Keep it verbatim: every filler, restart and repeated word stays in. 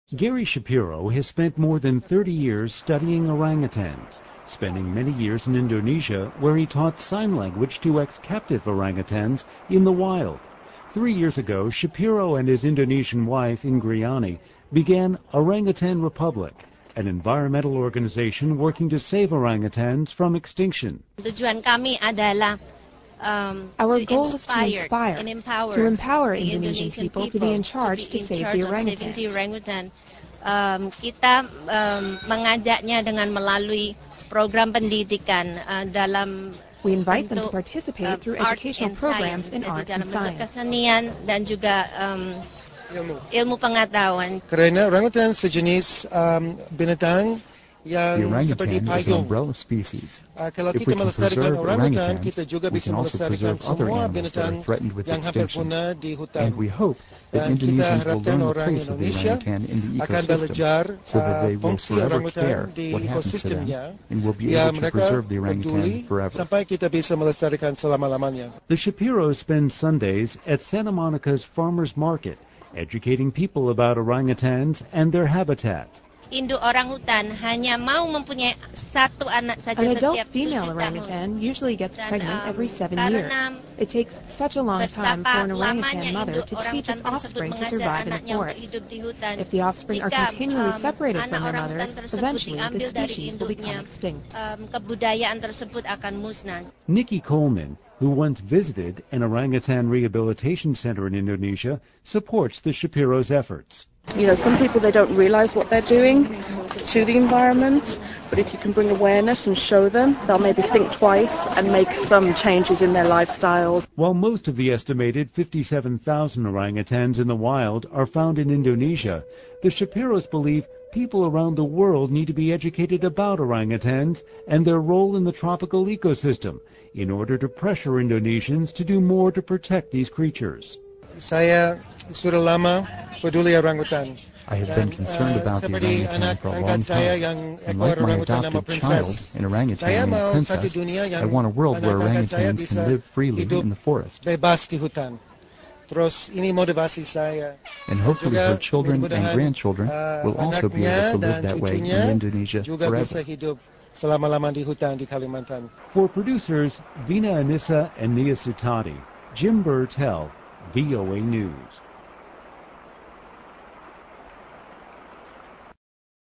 Gary Shapiro has spent more than thirty years studying orangutans, spending many years in Indonesia where he taught sign language to ex-captive orangutans in the wild. Three years ago, Shapiro and his Indonesian wife, Ingriani, began Orangutan Republic, an environmental organization working to save orangutans from extinction. Tujuan kami adalah Um, Our to goal is to inspire, and empower to empower the Indonesian, Indonesian people, people to be in charge to, to save the orangutan. The orangutan. Um, kita um, mengajaknya dengan melalui program pendidikan uh, dalam We invite them to bentuk, participate uh, through art educational and programs science, in art dalam and bentuk science. kesenian dan juga um, ilmu. ilmu pengetahuan. Kerana orangutan sejenis um, binatang yang The seperti orangutan is an payung. umbrella species. Uh, kalau If kita we can melestarikan preserve orangutan, orangutans, kita juga we bisa can also melestarikan preserve other semua animals that binatang are threatened with yang hampir extinction. punah di hutan. And we hope that Dan kita Indonesians will harapkan learn the orang place of the Indonesia orangutan in the akan ecosystem, belajar so that they uh, will fungsi forever orangutan care di what happens to them, ekosistemnya, and will be ya able to mereka preserve the peduli orangutan forever. sampai kita bisa melestarikan selama-lamanya. The Shapiros spend Sundays at Santa Monica's Farmers Market, educating people about orangutans and their habitat. Induk orangutan hanya mau mempunyai satu anak saja An adult setiap female tujuh orangutan tahun. usually gets Dan, pregnant um, every seven karena years. It takes such a long time for an orangutan mother to teach its offspring to survive in the forest. If the offspring are Jika, continually um, separated from their anak orangutan mothers, tersebut eventually the diambil dari species will become induknya, extinct. um, kebudayaan tersebut akan musnah. Nikki Coleman, who once visited an orangutan rehabilitation center in Indonesia, supports the Shapiro's efforts. You know, some people, they don't realize what they're doing to the environment, but if you can bring awareness and show them, they'll maybe think twice and make some changes in their lifestyles. While most of the estimated fifty-seven thousand orangutans in the wild are found in Indonesia, the Shapiros believe people around the world need to be educated about orangutans and their role in the tropical ecosystem in order to pressure Indonesians to do more to protect these creatures. Saya sudah lama peduli orangutan. I have been concerned about the orangutan for a long time, and like my adopted child, an orangutan named Princess, I want a world where orangutans can live freely in the forest. Bebas di hutan. Terus ini motivasi saya. And hopefully her children and grandchildren will also be able to live that way in Indonesia juga forever. bisa hidup selama-lama di hutan di Kalimantan. For producers Vina Anissa and Nia Sutati, Jim Burtell, V O A News.